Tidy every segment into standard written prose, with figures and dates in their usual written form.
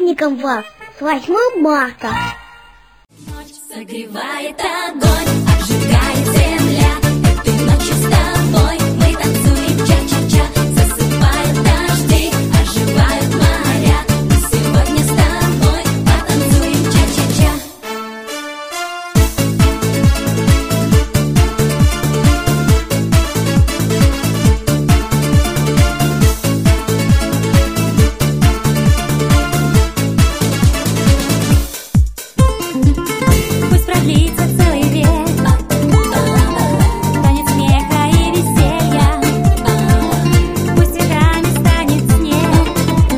праздником вас с 8 марта! Ночь согревает огонь, обжигает земля. Этой ночью с тобой мы танцуем ча-ча-ча. Засыпают дожди, оживают моря. Мы сегодня с тобой потанцуем ча-ча-ча. Пусть продлится целый век танец смеха и веселья. Пусть цветами станет снег,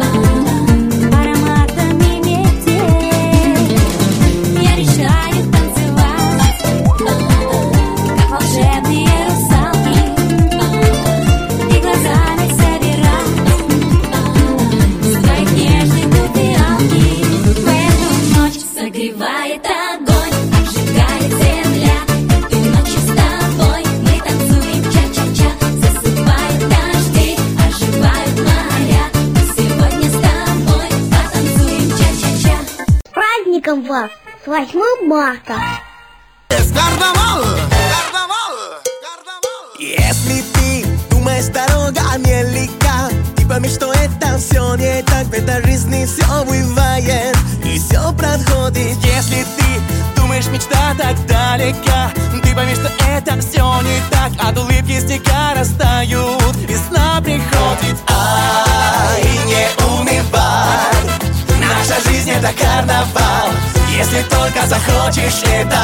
ароматами метель. Я мечтаю танцевать, как волшебные русалки, и глазами собирать с твоих нежных губ фиалки. В эту ночь согревает огонь, обжигает земля. Этой ночью с тобой мы танцуем ча-ча-ча. Засыпают дожди, оживают моря. Мы сегодня с тобой потанцуем ча-ча-ча. С праздником вас с 8 марта! Карнавал! Карнавал! Карнавал! Если ты думаешь, дорога нелегка, и пойми, что это все не так. В этой жизни все бывает и все проходит. Если ты думаешь, мечта так далека, ты пойми, что это все не так. От улыбки снега растают, весна приходит. Ай, не унывай, наша жизнь это карнавал. Если только захочешь, летай.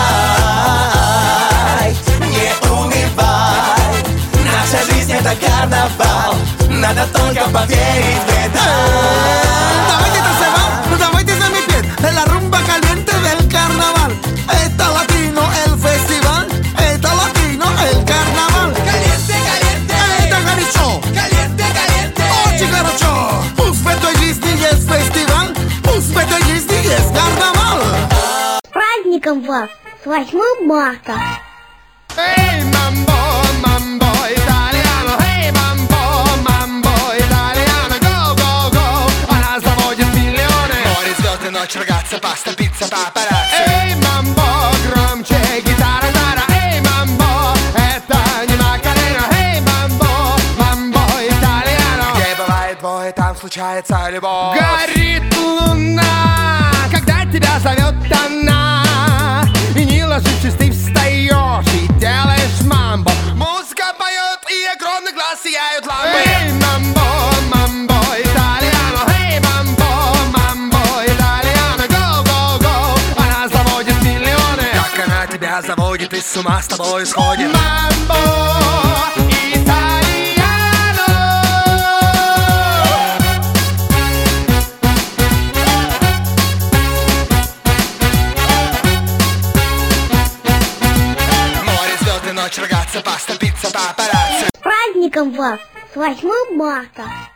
Не унывай, наша жизнь это карнавал. Надо только поверить в это. Давайте танцевать, давайте замепеть. La rumba caliente del carnaval. Это latino el festival. Это latino el carnaval. Caliente, caliente. Это горячо. Caliente, caliente. Очень горячо. Пусть в этой жизни есть фестиваль. Пусть в этой жизни есть карнавал. С праздником вас с 8 марта! Hey mambo, mambo italiano, hey mambo, mambo italiano, go, go, go, она заводит миллионы. Море, звезды, ночь, рогатца, паста, пицца, папарацци. Эй, мамбо, громче, гитара, тара, эй, мамбо, это не Макарена, эй, мамбо, мамбо итальяно. Где бывает бой, там случается любовь. Горит луна, когда тебя зовет она, и не ложишься, ты встаешь и делаешь мамбо. Музыка поет, и огромный глаз сияют лампы. Эй, мамбо, мамбо итальяно, эй, мамбо, мамбо итальяно, go, go, go, она заводит миллионы. Как она тебя заводит и с ума с тобой сходит. Мамбо итальяно. Море, звезды, ночь, рогатца, паста, пицца, папарацци. С праздником вас с 8 марта!